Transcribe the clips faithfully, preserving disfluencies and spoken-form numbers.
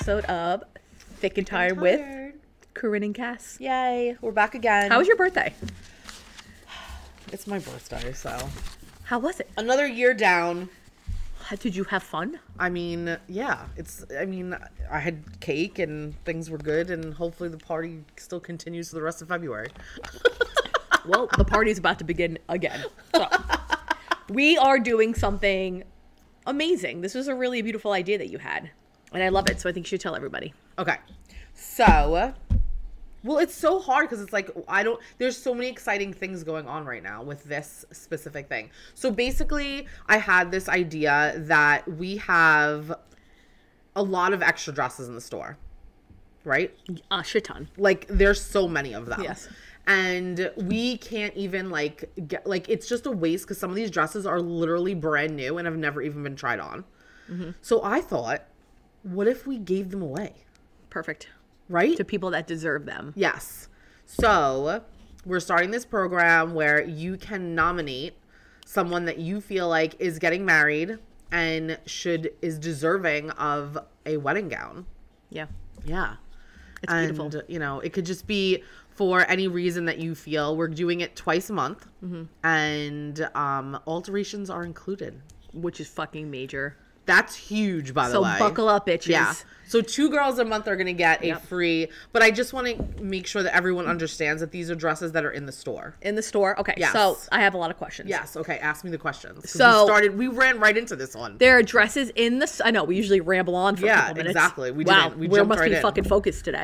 episode of Thick and Tired, tired. with Corinne and Cass. Yay, we're back again. How was your birthday? It's my birthday, so. How was it? Another year down. How, did you have fun? I mean, yeah, it's, I mean, I had cake and things were good, and hopefully the party still continues for the rest of February. Well, the party's about to begin again. So, we are doing something amazing. This was a really beautiful idea that you had, and I love it, so I think you should tell everybody. Okay, so, well, it's so hard because it's like, I don't, there's so many exciting things going on right now with this specific thing. So basically, I had this idea that we have a lot of extra dresses in the store, right? A shit ton. Like, there's so many of them. Yes. And we can't even, like, get, like, it's just a waste because some of these dresses are literally brand new and have never even been tried on. Mm-hmm. So I thought, what if we gave them away? Perfect. Right? To people that deserve them. Yes. So we're starting this program where you can nominate someone that you feel like is getting married and should is deserving of a wedding gown. Yeah. Yeah. It's and, beautiful. you know, it could just be for any reason that you feel. We're doing it twice a month. Mm-hmm. And um, alterations are included. Which is fucking major. That's huge, by the So way. So buckle up, bitches. Yeah. So two girls a month are going to get a yep. free, but I just want to make sure that everyone understands that these are dresses that are in the store. In the store? Okay. Yes. So I have a lot of questions. Yes. Okay. Ask me the questions. So we started, we ran right into this one. There are dresses in the, I know, we usually ramble on for yeah, a couple minutes. exactly. We wow, didn't. We, we jumped must right be in. fucking focused today.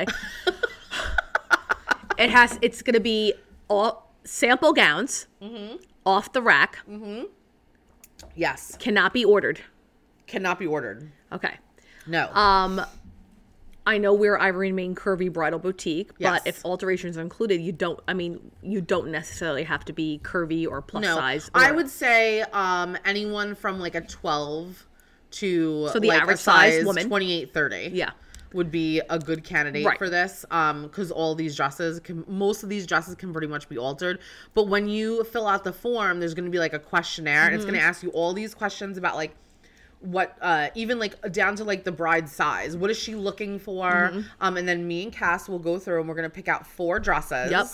It has, it's going to be all sample gowns mm-hmm. off the rack. Mm-hmm. Yes. Cannot be ordered. Cannot be ordered. Okay. No. Um, I know we're Ivory and Main Curvy Bridal Boutique, yes. but if alterations are included, you don't, I mean, you don't necessarily have to be curvy or plus no. size. Or, I would say um, anyone from like a twelve to so the like average a size, size woman. twenty-eight, thirty. Yeah. Would be a good candidate right. for this um because all these dresses can most of these dresses can pretty much be altered, but when you fill out the form there's going to be like a questionnaire mm-hmm. and it's going to ask you all these questions about like what uh even like down to like the bride's size, what is she looking for, mm-hmm. um and then me and Cass will go through and we're going to pick out four dresses. Yep.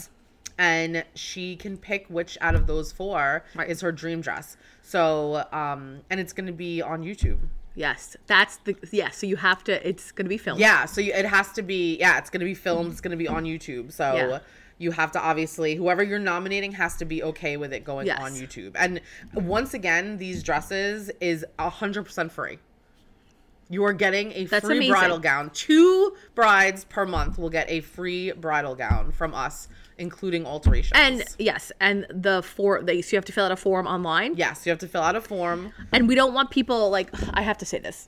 And she can pick which out of those four right. is her dream dress. So um and it's going to be on YouTube. Yes, that's the, yeah, so you have to, it's going to be filmed. Yeah, so you, it has to be, yeah, it's going to be filmed, it's going to be on YouTube, so yeah. you have to obviously, whoever you're nominating has to be okay with it going yes. on YouTube. And once again, these dresses is one hundred percent free. You are getting a that's free amazing. Bridal gown. Two brides per month will get a free bridal gown from us, including alterations. And yes, and the form, they, so you have to fill out a form online. Yes, you have to fill out a form. And we don't want people, like, I have to say this,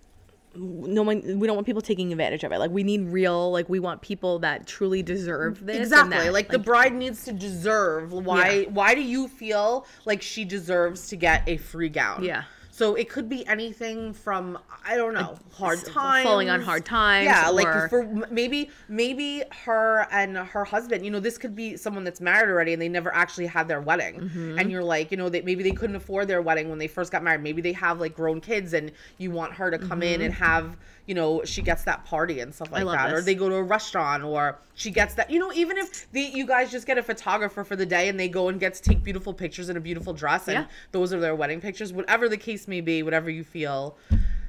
no one, we don't want people taking advantage of it. Like, we need real, like, we want people that truly deserve this. Exactly. That, like, like the bride needs to deserve. Why? Yeah. Why do you feel like she deserves to get a free gown? Yeah. So it could be anything from, I don't know, hard times. Falling on hard times. Yeah, or... like for maybe maybe her and her husband, you know, this could be someone that's married already and they never actually had their wedding. Mm-hmm. And you're like, you know, they, maybe they couldn't afford their wedding when they first got married. Maybe they have like grown kids and you want her to come mm-hmm. in and have, you know, she gets that party and stuff like that. This. Or they go to a restaurant or she gets that, you know, even if they, you guys just get a photographer for the day and they go and get to take beautiful pictures in a beautiful dress and yeah. those are their wedding pictures, whatever the case may be, whatever you feel.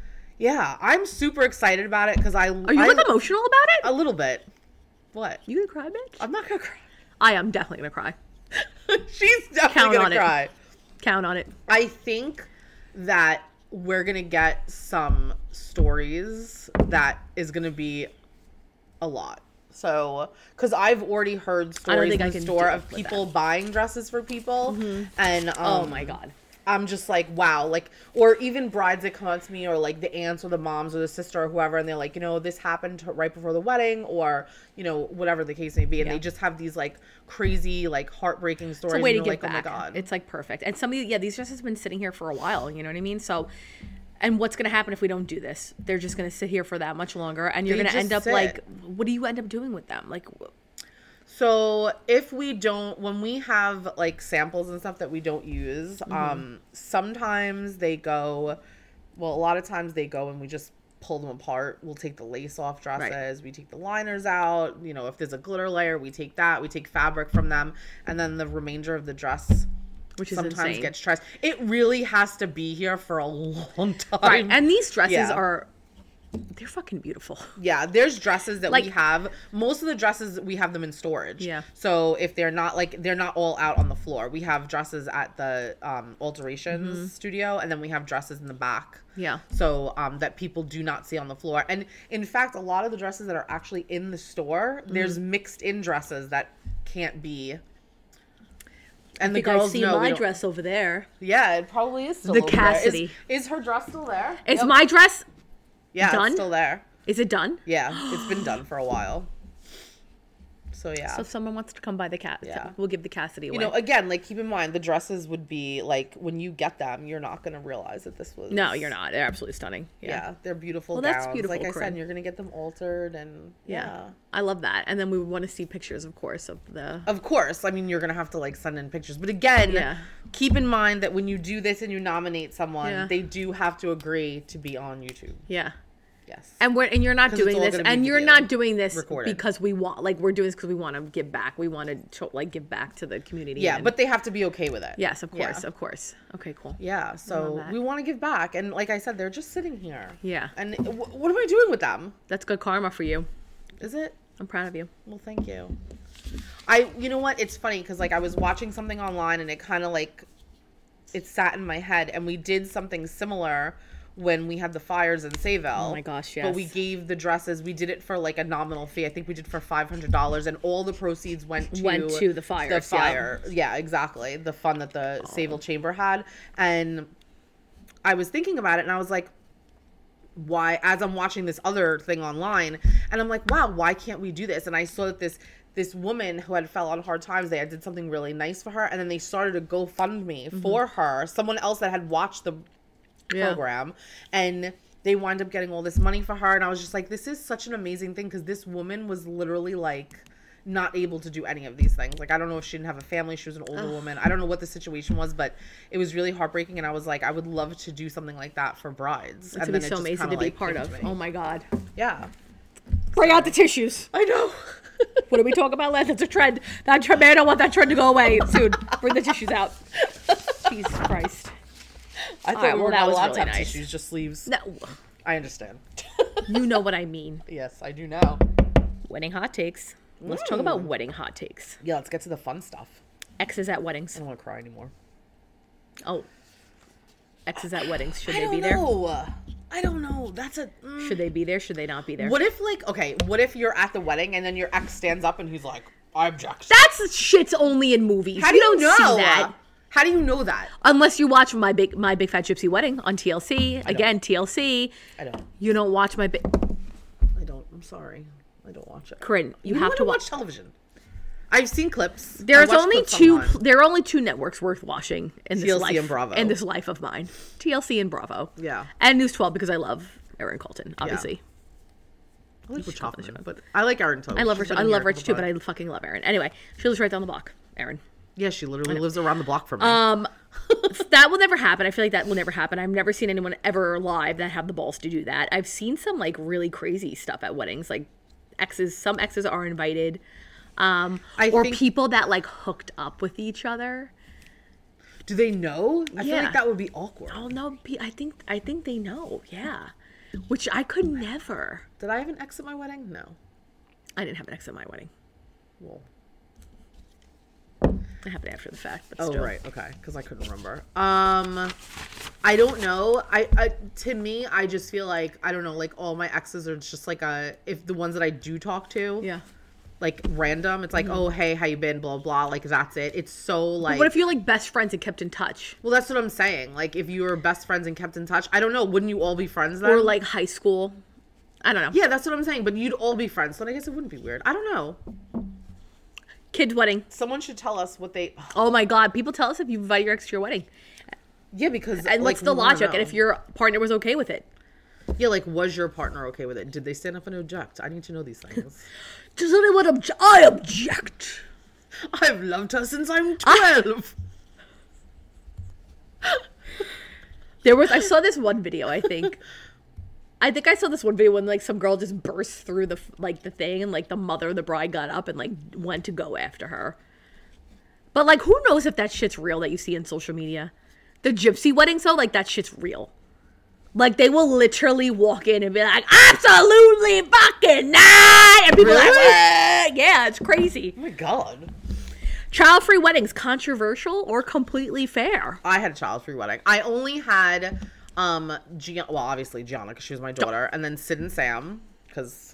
Yeah, I'm super excited about it because I... Are you I, like emotional about it? A little bit. What? You gonna cry, bitch? I'm not gonna cry. I am definitely gonna cry. She's definitely Count gonna on cry. It. Count on it. I think that we're gonna get some stories that is gonna be a lot. So, because I've already heard stories in the store of people buying dresses for people, mm-hmm. and um, oh my god, I'm just like, wow, like, or even brides that come up to me, or like the aunts or the moms or the sister or whoever, and they're like, you know, this happened right before the wedding, or you know, whatever the case may be, and yeah. they just have these like crazy, like heartbreaking stories. It's a way to and give like, back. Oh my god, it's like perfect. And some of the, yeah, these dresses have been sitting here for a while. You know what I mean? So. And what's going to happen if we don't do this? They're just going to sit here for that much longer. And you're going to end up sit. like, what do you end up doing with them? Like, so if we don't, when we have like samples and stuff that we don't use, mm-hmm. um, sometimes they go, well, a lot of times they go and we just pull them apart. We'll take the lace off dresses. Right. We take the liners out. You know, if there's a glitter layer, we take that. We take fabric from them. And then the remainder of the dress, which is sometimes insane. gets tressed. It really has to be here for a long time. Right. And these dresses yeah. are, they're fucking beautiful. Yeah, there's dresses that like, we have. Most of the dresses, we have them in storage. Yeah. So if they're not like, they're not all out on the floor. We have dresses at the um, alterations mm-hmm. studio, and then we have dresses in the back. Yeah. So um, that people do not see on the floor. And in fact, a lot of the dresses that are actually in the store, mm-hmm. there's mixed in dresses that can't be. And the girls I see know my dress over there. Yeah, it probably is still the over Cassidy. There. Is, is her dress still there? Is yep. my dress yeah, done? It's still there. Is it done? Yeah, it's been done for a while. So yeah. So if someone wants to come by the cat, yeah. we'll give the Cassidy away. You know, again, like keep in mind the dresses would be like when you get them, you're not gonna realize that this was. No, you're not. They're absolutely stunning. Yeah, yeah they're beautiful. Well, gowns. that's beautiful. Like I Corinne. said, you're gonna get them altered and yeah. yeah. I love that. And then we want to see pictures, of course, of the. Of course, I mean you're gonna have to like send in pictures, but again, yeah. keep in mind that when you do this and you nominate someone, yeah. they do have to agree to be on YouTube. Yeah. Yes. And we're and you're not doing this, and you're not doing this recorded. because we want, like, we're doing this because we want to give back. We want to like give back to the community. Yeah, and, but they have to be okay with it. Yes, of course, yeah. of course. Okay, cool. Yeah, so we want to give back, and like I said, they're just sitting here. Yeah. And w- what am I doing with them? That's good karma for you. Is it? I'm proud of you. Well, thank you. I, you know what? It's funny because like I was watching something online, and it kind of like it sat in my head, and we did something similar when we had the fires in Sayville. Oh my gosh, yes. But we gave the dresses, we did it for like a nominal fee. I think we did for five hundred dollars, and all the proceeds went to, went to the fires. The fire. Yeah. yeah, exactly. The fund that the oh. Sayville Chamber had. And I was thinking about it, and I was like, why, as I'm watching this other thing online, and I'm like, wow, why can't we do this? And I saw that this this woman who had fell on hard times, they had did something really nice for her, and then they started a GoFundMe mm-hmm. for her, someone else that had watched the program, yeah. and they wind up getting all this money for her, and I was just like, this is such an amazing thing, because this woman was literally like not able to do any of these things. Like, I don't know if she didn't have a family, she was an older Ugh. woman, I don't know what the situation was, but it was really heartbreaking, and I was like, I would love to do something like that for brides. It's and gonna then be so amazing to be like part of. Oh my god. Yeah. Bring out the tissues. I know. What are we talking about, Les? It's a trend. That trend, man, I don't want that trend to go away soon. Bring the tissues out. Jesus Christ. I thought right, we well, were not allowed really to have nice. tissues, just sleeves. No. I understand. You know what I mean. Yes, I do now. Wedding hot takes. Let's mm. talk about wedding hot takes. Yeah, let's get to the fun stuff. Exes at weddings. I don't want to cry anymore. Oh. Exes at weddings. Should I they don't be there? know. I don't know. That's a... Mm. Should they be there? Should they not be there? What if, like... Okay, what if you're at the wedding and then your ex stands up and he's like, I object. That's shit's only in movies. How do you, you don't know? see that. How do you know that? Unless you watch my big my big fat gypsy wedding on T L C. Again, T L C. I don't. You don't watch my big. I don't. I'm sorry. I don't watch it. Corinne, you we have to watch... watch television. I've seen clips. There's only clips two. Online. There are only two networks worth watching in this T L C life. and Bravo. In this life of mine, T L C and Bravo. Yeah. And News twelve because I love Erin Colton, obviously. Yeah. I like Chapman, but I like Erin too. I love her. I love Rich too, but I fucking love Erin. Anyway, she lives right down the block. Erin. Yeah, she literally lives around the block from me. Um, that will never happen. I feel like that will never happen. I've never seen anyone ever live that have the balls to do that. I've seen some like really crazy stuff at weddings. Like exes, some exes are invited, um, I or think, people that like hooked up with each other. Do they know? I yeah. feel like that would be awkward. Oh no, I think I think they know. Yeah, which I could never. Did I have an ex at my wedding? No, I didn't have an ex at my wedding. Well. It happened after the fact, but oh still. Right, okay, because I couldn't remember. Um, I don't know. I, I to me, I just feel like I don't know. Like all my exes are just like a if the ones that I do talk to, yeah, like random. It's like mm-hmm. oh hey, how you been? Blah blah. Like that's it. It's so like. But what if you're like best friends and kept in touch? Well, that's what I'm saying. Like if you were best friends and kept in touch, I don't know. Wouldn't you all be friends then? Or like high school? I don't know. Yeah, that's what I'm saying. But you'd all be friends, so I guess it wouldn't be weird. I don't know. Kid's wedding. Someone should tell us what they... Oh my god, people tell us if you invite your ex to your wedding. Yeah, because... And like, what's the logic? And if your partner was okay with it. Yeah, like, was your partner okay with it? Did they stand up and object? I need to know these things. Does anyone object? I object. I've loved her since I'm twelve. There was... I saw this one video, I think, I think I saw this one video when like some girl just burst through the like the thing and like the mother of the bride got up and like went to go after her. But like who knows if that shit's real that you see in social media? The gypsy weddings though, like that shit's real. Like they will literally walk in and be like, absolutely fucking not, and people really? Are like, what? Yeah, it's crazy. Oh my god. Child-free weddings, controversial or completely fair? I had a child-free wedding. I only had, um, Gian- well, obviously Gianna, because she was my daughter, and then Sid and Sam, because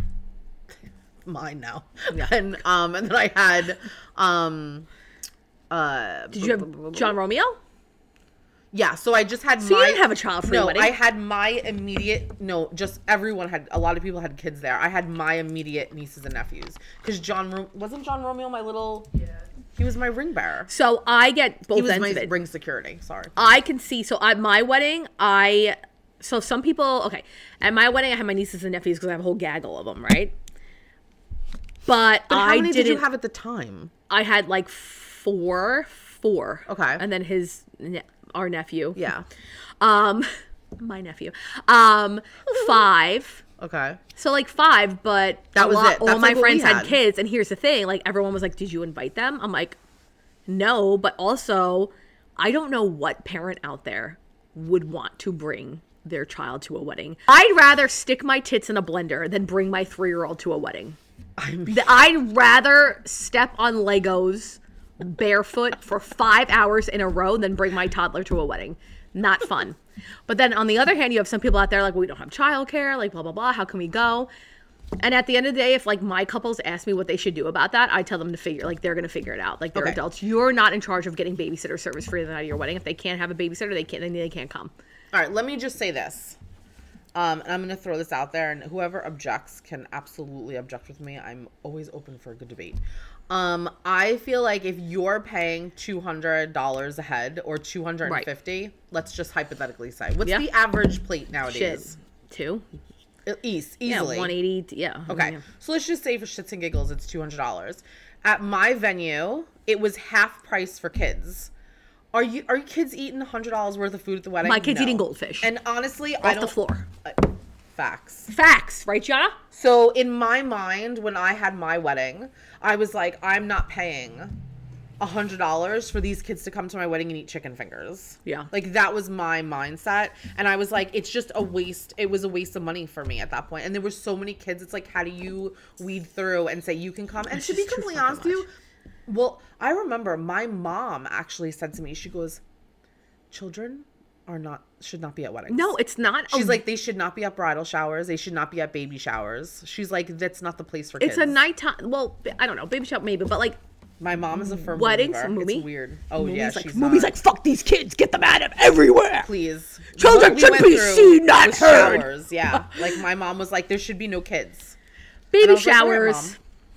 mine now. Yeah. And um, and then I had, um, uh, did you have John Romeo? Yeah, so I just had so my... you didn't have a child-free no, wedding? I had my immediate... No, just everyone had... A lot of people had kids there. I had my immediate nieces and nephews. Because John... Ro- wasn't John Romeo my little... Yeah. He was my ring bearer. So I get both ends of it. He was my it. ring security. Sorry. I can see... So at my wedding, I... So some people... Okay. At my wedding, I had my nieces and nephews because I have a whole gaggle of them, right? But, but how I many didn't... did you have at the time? I had like four. Four. Okay. And then his... Our nephew. Yeah. Um, my nephew. Um, five. Okay. So like five, but that was lot, it. That's all my like friends had. had kids, and here's the thing: like everyone was like, "Did you invite them?" I'm like, "No," but also, I don't know what parent out there would want to bring their child to a wedding. I'd rather stick my tits in a blender than bring my three-year-old to a wedding. I mean, I'd rather step on Legos barefoot for five hours in a row than bring my toddler to a wedding. Not fun. But then on the other hand, you have some people out there like, well, we don't have childcare, like blah, blah, blah. How can we go? And at the end of the day, if like my couples ask me what they should do about that, I tell them to figure, like they're going to figure it out. Like they're okay. adults. You're not in charge of getting babysitter service for the night of your wedding. If they can't have a babysitter, they can't, then they can't come. All right. Let me just say this. Um, and I'm going to throw this out there, and whoever objects can absolutely object with me. I'm always open for a good debate. Um, I feel like if you're paying two hundred dollars a head or two hundred fifty dollars, right. let's just hypothetically say, what's yeah. the average plate nowadays? Shit. Two. East, easily. Yeah, one eighty. Yeah. Okay. Yeah. So let's just say for shits and giggles, it's two hundred dollars. At my venue, it was half price for kids. Are you are your kids eating one hundred dollars worth of food at the wedding? My kid's no. eating goldfish. And honestly, off I don't... the floor. Uh, facts. Facts. Right, Gianna? So in my mind, when I had my wedding, I was like, I'm not paying one hundred dollars for these kids to come to my wedding and eat chicken fingers. Yeah. Like, that was my mindset. And I was like, it's just a waste. It was a waste of money for me at that point. And there were so many kids. It's like, how do you weed through and say you can come? And it's to be completely honest with you, well, I remember my mom actually said to me, she goes, children are not, should not be at weddings. No, it's not. She's a, like, they should not be at bridal showers. They should not be at baby showers. She's like, that's not the place for kids. It's a nighttime, well, I don't know, baby shower maybe, but like. My mom is a firm weddings, believer. Mumi? It's weird. Oh, Mumi's yeah, like, she's Mumi's like, fuck these kids, get them out of everywhere. Please. Children should be seen, not heard. Showers, yeah. Like, my mom was like, there should be no kids. Baby showers. Like,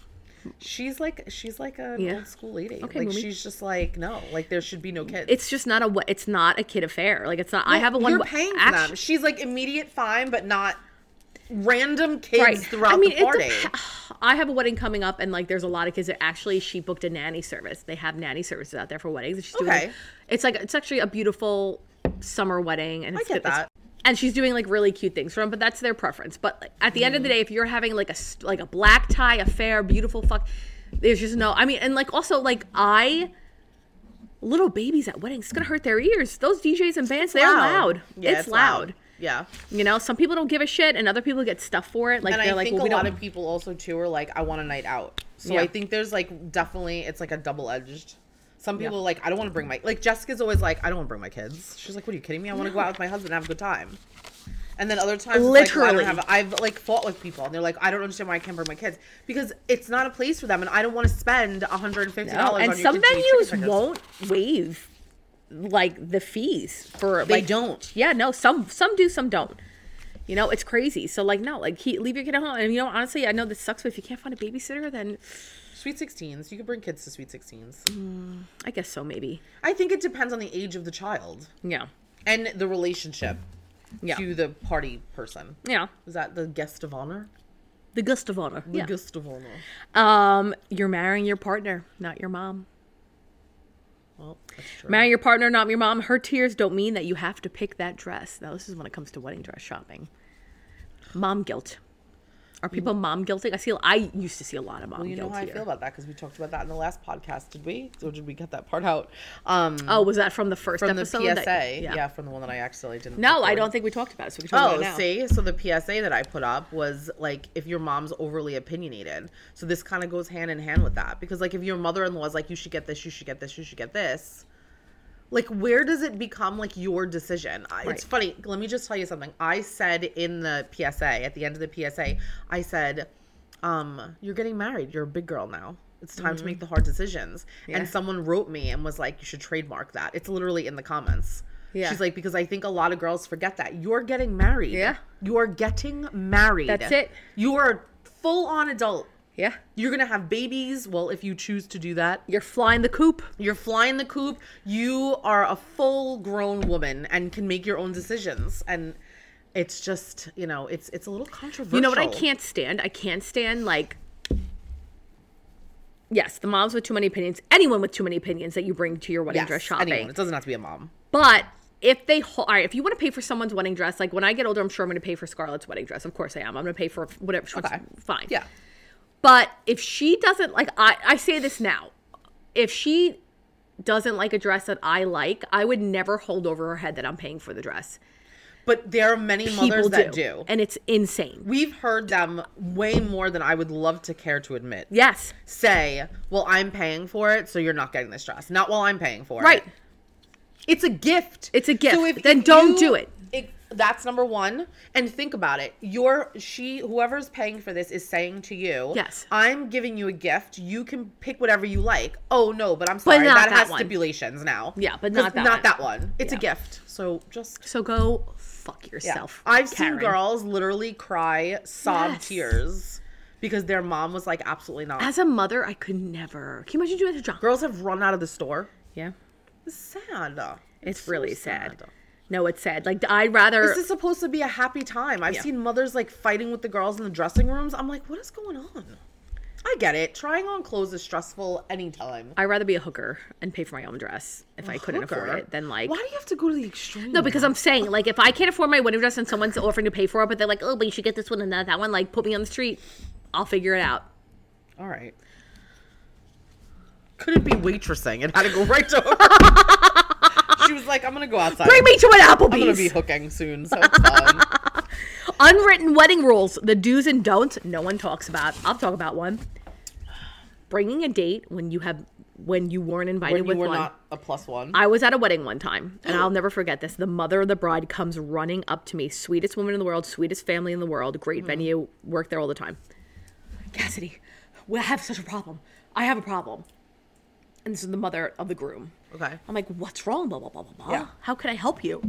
She's like she's like an yeah. old school lady. Okay, like Mumi. She's just like, no, like there should be no kids. It's just not a it's not a kid affair. Like it's not. Well, I have a one. You're paying for them. She's like immediate fine, but not random kids right. throughout I mean, the party. Dep- I have a wedding coming up, and like there's a lot of kids that actually she booked a nanny service. They have nanny services out there for weddings. And she's doing okay. Like, it's like it's actually a beautiful summer wedding, and it's, I get that. And she's doing like really cute things for them, but that's their preference. But like, at the mm. end of the day, if you're having like a like a black tie affair, beautiful fuck. There's just no, I mean, and like also like I, little babies at weddings, it's gonna hurt their ears. Those D Js and bands, they're loud. loud. Yeah, it's, it's loud. loud. Yeah. You know, some people don't give a shit and other people get stuff for it. Like, and they're I like, think well, a we lot don't... of people also too are like, I want a night out. So yeah. I think there's like definitely, it's like a double-edged. Some people yeah. are like, I don't want to bring my, like Jessica's always like, I don't want to bring my kids. She's like, what are you kidding me? I want to no. go out with my husband and have a good time. And then other times, literally, it's like, well, I don't have, I've like fought with people, and they're like, I don't understand why I can't bring my kids because it's not a place for them, and I don't want to spend one hundred fifty dollars. No. And on some your venues won't waive like the fees for. They like, don't. Yeah, no. Some some do, some don't. You know, it's crazy. So like, no, like he, leave your kid at home. And you know, honestly, I know this sucks, but if you can't find a babysitter, then Sweet sixteens. You can bring kids to Sweet sixteens. Mm, I guess so, maybe. I think it depends on the age of the child. Yeah. And the relationship. Yeah. To the party person. Yeah. Is that the guest of honor? The guest of honor. The yeah. guest of honor. Um, you're marrying your partner, not your mom. Well, that's true. Marrying your partner, not your mom. Her tears don't mean that you have to pick that dress. Now, this is when it comes to wedding dress shopping. Mom guilt. Are people mom guilting? I see. I used to see a lot of mom well, you guilt know how here. I feel about that because we talked about that in the last podcast. Did we? Or did we cut that part out? Um, oh, was that from the first from episode? the P S A? That, yeah. yeah, from the one that I actually didn't. No, record. I don't think we talked about it. So we can talk oh, about it now. see, so the P S A that I put up was like if your mom's overly opinionated. So this kind of goes hand in hand with that because like if your mother-in-law is like you should get this, you should get this, you should get this. Like, where does it become, like, your decision? Right. It's funny. Let me just tell you something. I said in the P S A, at the end of the P S A, I said, um, you're getting married. You're a big girl now. It's time mm-hmm. to make the hard decisions. Yeah. And someone wrote me and was like, you should trademark that. It's literally in the comments. Yeah. She's like, because I think a lot of girls forget that. You're getting married. Yeah. You're getting married. That's it. You are a full-on adult. Yeah. You're going to have babies. Well, if you choose to do that. You're flying the coop. You're flying the coop. You are a full grown woman and can make your own decisions. And it's just, you know, it's it's a little controversial. You know what I can't stand? I can't stand, like, yes, the moms with too many opinions. Anyone with too many opinions that you bring to your wedding yes, dress shopping. Anyone. It doesn't have to be a mom. But if they, all right, if you want to pay for someone's wedding dress, like when I get older, I'm sure I'm going to pay for Scarlett's wedding dress. Of course I am. I'm going to pay for whatever. Okay. Fine. Yeah. But if she doesn't like, I, I say this now, if she doesn't like a dress that I like, I would never hold over her head that I'm paying for the dress. But there are many People mothers that do, do. And it's insane. We've heard them way more than I would love to care to admit. Yes. Say, well, I'm paying for it, so you're not getting this dress. Not while I'm paying for right. it. Right. It's a gift. It's a gift. So if, then if don't you, do it. it. That's number one. And think about it. You're, she, whoever's paying for this is saying to you, yes, I'm giving you a gift. You can pick whatever you like. Oh, no, but I'm sorry. But that, that has one. stipulations now. Yeah, but not that not one. that one. It's yeah. a gift. So just. So go fuck yourself. Yeah. I've Karen. seen girls literally cry, sob yes. tears because their mom was like, absolutely not. As a mother, I could never. Can you imagine doing that to John? Girls have run out of the store. Yeah. It's sad. It's, it's really so sad. sad. No, it's sad. Like, I'd rather... This is supposed to be a happy time. I've yeah. seen mothers, like, fighting with the girls in the dressing rooms. I'm like, what is going on? I get it. Trying on clothes is stressful anytime. I'd rather be a hooker and pay for my own dress if a I couldn't hooker? afford it than, like... Why do you have to go to the extreme? No, because I'm saying, like, if I can't afford my wedding dress and someone's offering to pay for it, but they're like, oh, but you should get this one and not that one, like, put me on the street. I'll figure it out. All right. Couldn't be waitressing. It had to go right to hooker. She was like, I'm going to go outside. Bring me to an Applebee's. I'm going to be hooking soon, so it's fun. Unwritten wedding rules. The do's and don'ts no one talks about. I'll talk about one. Bringing a date when you have when you weren't invited when you with were one. Not a plus one. I was at a wedding one time, and I'll never forget this. The mother of the bride comes running up to me. Sweetest woman in the world, sweetest family in the world, great mm. venue, work there all the time. Cassidy, we have such a problem. I have a problem. And this is the mother of the groom. Okay. I'm like, what's wrong? Blah, blah, blah, blah, blah. Yeah. How can I help you?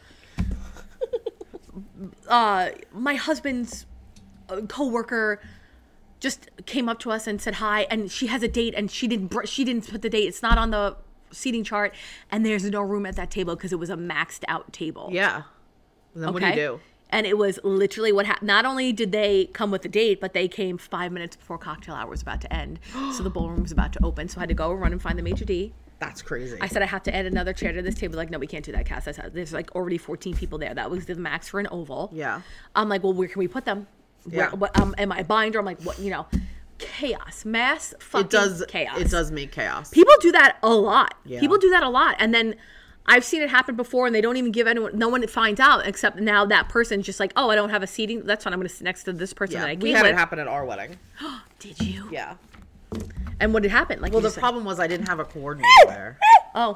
uh, my husband's coworker just came up to us and said hi, and she has a date, and she didn't br- she didn't put the date. It's not on the seating chart, and there's no room at that table because it was a maxed out table. Yeah. And then okay? What do you do? And it was literally what happened. Not only did they come with the date, but they came five minutes before cocktail hour was about to end. So the ballroom was about to open. So I had to go run and find the maitre d'. That's crazy. I said I have to add another chair to this table. Like, no, we can't do that, Cass. I said, there's like already fourteen people there. That was the max for an oval. Yeah. I'm like, well, where can we put them? Where, yeah. What, um, am I a binder? I'm like, what, you know, chaos, mass fucking it does, chaos. It does make chaos. People do that a lot. Yeah. People do that a lot. And then I've seen it happen before, and they don't even give anyone, no one finds out, except now that person's just like, oh, I don't have a seating. That's fine. I'm going to sit next to this person yeah, that I came we had with. it happen at our wedding. Did you? Yeah. And what did happen? Like, well, the said, problem was I didn't have a coordinator there. Oh.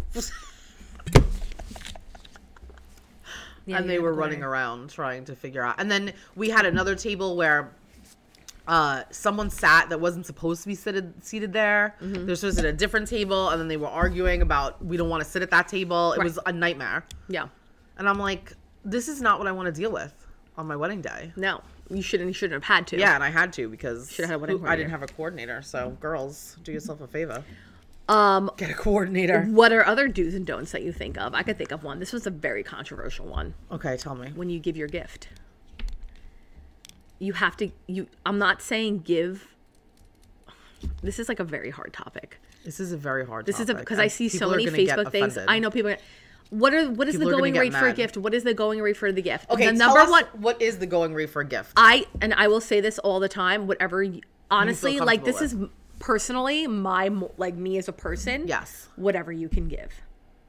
Yeah, and they were running around trying to figure out. And then we had another table where uh, someone sat that wasn't supposed to be seated seated there. Mm-hmm. They're supposed to sit at a different table, and then they were arguing about we don't want to sit at that table. It right. was a nightmare. Yeah. And I'm like, this is not what I want to deal with on my wedding day. No, you shouldn't. You shouldn't have had to. Yeah, and I had to because should have had a wedding who, I didn't have a coordinator. So, girls, do yourself a favor. Um, Get a coordinator. What are other do's and don'ts that you think of? I could think of one. This was a very controversial one. Okay, tell me. When you give your gift, you have to. You. I'm not saying give. This is like a very hard topic. This is a very hard. This topic. is because I see so many Facebook things. I know people. Are, What are what is People the are going gonna rate get for a mad. gift? What is the going rate for the gift? Okay, the tell number us one. what is the going rate for a gift? I and I will say this all the time. Whatever, you, honestly, like this with. is personally my mo- like me as a person. Yes. Whatever you can give.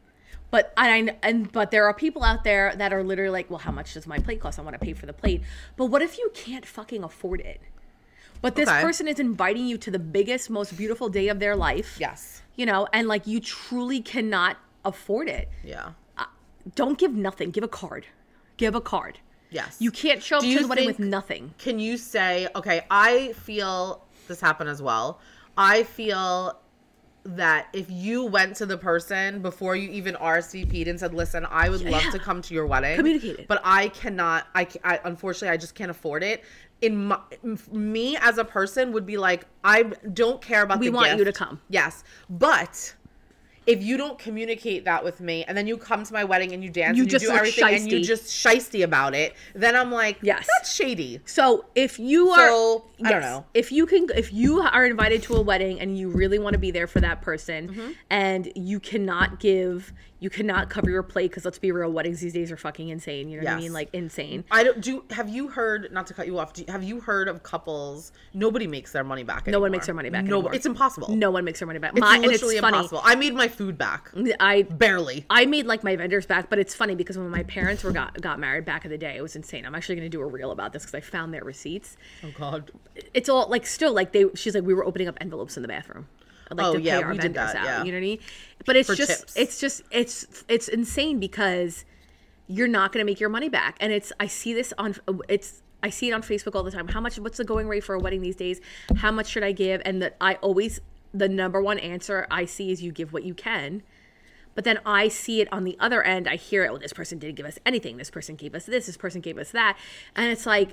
But I and but there are people out there that are literally like, well, how much does my plate cost? I want to pay for the plate. But what if you can't fucking afford it? But this Okay. person is inviting you to the biggest, most beautiful day of their life. Yes. You know, and like you truly cannot afford it. Yeah. Don't give nothing. Give a card. Give a card. Yes. You can't show up Do to you the wedding think- with nothing. Can you say, okay, I feel this happened as well. I feel that if you went to the person before you even R S V P'd and said, listen, I would love Yeah. to come to your wedding. Communicate it. But I cannot, I, ca- I unfortunately, I just can't afford it. In my, me as a person would be like, I don't care about We the want gift. you to come. Yes. But if you don't communicate that with me and then you come to my wedding and you dance You and just you do look everything and you shiesty. just shiesty about it, then I'm like, Yes. that's shady. So if you are, So, I don't know. If you can, if you are invited to a wedding and you really want to be there for that person, Mm-hmm. and you cannot give, you cannot cover your plate because let's be real, weddings these days are fucking insane. You know what I Yes. mean? Like insane. I don't do. Have you heard? Not to cut you off. Do, have you heard of couples? Nobody makes their money back. No one anymore. makes their money back No, anymore. it's impossible. No one makes their money back. it's My, literally and it's funny. impossible. I made my food back. I Barely. I made like my vendors back, but it's funny because when my parents were got got married back in the day, it was insane. I'm actually going to do a reel about this because I found their receipts. Oh God. It's all like still like they. She's like we were opening up envelopes in the bathroom. Like Oh, to pay yeah, our we did vendors that, out. yeah. You know what I mean? But it's For just tips. it's just it's it's insane because you're not going to make your money back, and it's I see this on it's. I see it on Facebook all the time. How much? What's the going rate for a wedding these days? How much should I give? And that I always the number one answer I see is you give what you can. But then I see it on the other end. I hear it. Well, this person didn't give us anything. This person gave us this. This person gave us that. And it's like,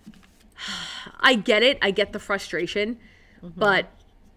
I get it. I get the frustration, Mm-hmm. but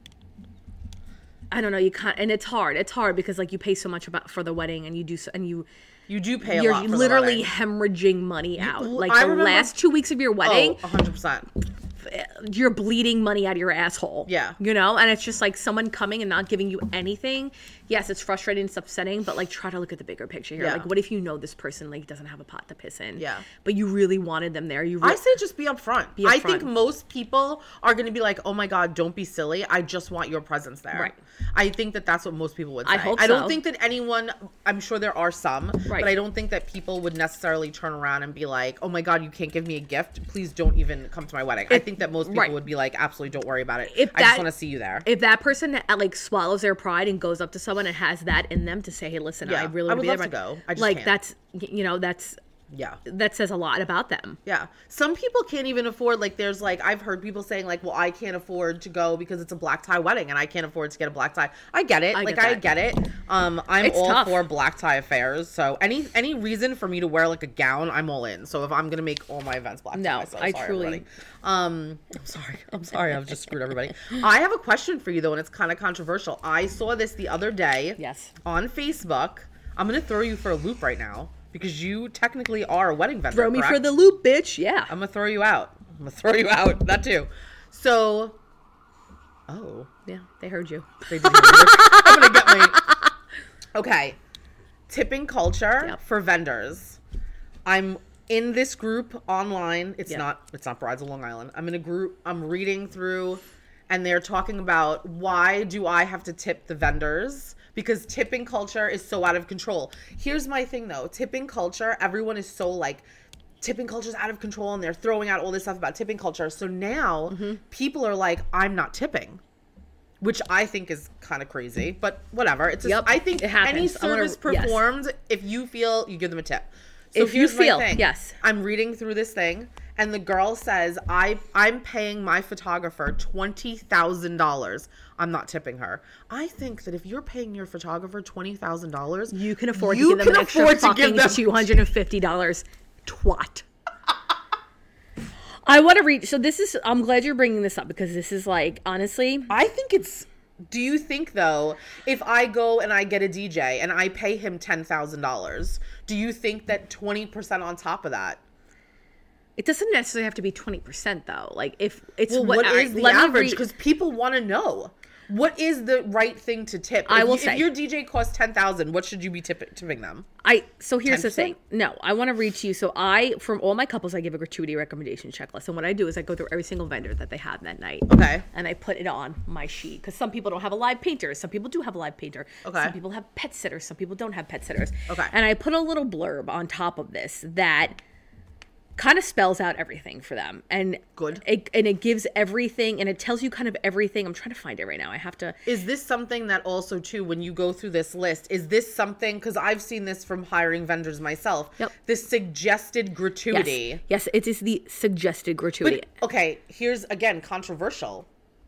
I don't know. You can't, and it's hard. It's hard because like you pay so much about for the wedding, and you do so, and you You do pay a you're lot. For literally the hemorrhaging money out. Like I the remember- last two weeks of your wedding, wedding. Oh, one hundred percent. you're bleeding money out of your asshole. Yeah. You know? And it's just like someone coming and not giving you anything. Yes, it's frustrating, it's upsetting, but like try to look at the bigger picture here. Yeah. Like what if you know this person like doesn't have a pot to piss in? Yeah. But you really wanted them there. You re- I say just be upfront. Be I upfront. think most people are going to be like, "Oh my God, don't be silly. I just want your presence there." Right. I think that that's what most people would say. I hope I don't so. think that anyone. I'm sure there are some, Right. but I don't think that people would necessarily turn around and be like, "Oh my God, you can't give me a gift. Please don't even come to my wedding." I If- think that most people right. would be like, "Absolutely, don't worry about it. If I just that- want to see you there." If that person uh, like swallows their pride and goes up to someone and has that in them to say, "Hey, listen, Yeah, I really I want would to be love there," to go. I just like can't. that's you know that's Yeah. that says a lot about them. Yeah. Some people can't even afford, like, there's like, I've heard people saying, like, well, I can't afford to go because it's a black tie wedding and I can't afford to get a black tie. I get it. I like, get I that. get it. Um, I'm It's all tough. for black tie affairs. So any any reason for me to wear, like, a gown, I'm all in. So if I'm going to make all my events black No, tie, so I sorry, truly- everybody. Um, I'm sorry. I'm sorry. I've just screwed everybody. I have a question for you, though, and it's kind of controversial. I saw this the other day Yes. on Facebook. I'm going to throw you for a loop right now because you technically are a wedding vendor, Throw me for correct? the loop, bitch. Yeah. I'm gonna throw you out. I'm gonna throw you out. That too. So, oh, Yeah, they heard you. they didn't even look. I'm gonna get my. Okay, tipping culture Yep. for vendors. I'm in this group online. It's Yeah. not. It's not Brides of Long Island. I'm in a group. I'm reading through, and they're talking about why do I have to tip the vendors. Because tipping culture is so out of control. Here's my thing though. Tipping culture, everyone is so like, tipping culture is out of control and they're throwing out all this stuff about tipping culture. So now Mm-hmm. people are like, I'm not tipping. Which I think is kind of crazy, but whatever. It's just, Yep, I think it happens. any I wanna- service yes. performed, if you feel, you give them a tip. So If you here's my feel, thing. yes. I'm reading through this thing, and the girl says, I, I'm paying my photographer twenty thousand dollars. I'm not tipping her. I think that if you're paying your photographer twenty thousand dollars, You can afford you to give them can an extra afford to give fucking them- two hundred fifty dollars. Twat. I want to read. So this is, I'm glad you're bringing this up because this is like, honestly, I think it's. Do you think though, if I go and I get a D J and I pay him ten thousand dollars, do you think that twenty percent on top of that? it doesn't necessarily have to be twenty percent though. Like if it's Well, what, what all right, is the let me average? read- Because people want to know. what is the right thing to tip? I if will you, say. If your D J costs ten thousand dollars, what should you be tip, tipping them? I So here's ten percent? the thing. No, I want to read to you. So I, from all my couples, I give a gratuity recommendation checklist. And what I do is I go through every single vendor that they have that night. Okay. And I put it on my sheet. Because some people don't have a live painter. Some people do have a live painter. Okay. Some people have pet sitters. Some people don't have pet sitters. Okay. And I put a little blurb on top of this that kind of spells out everything for them. And good. It, and it gives everything, and it tells you kind of everything. I'm trying to find it right now. I have to. Is this something that also, too, when you go through this list, is this something, because I've seen this from hiring vendors myself, yep. this suggested gratuity. Yes, yes, it is the suggested gratuity. But, okay, here's, again, controversial.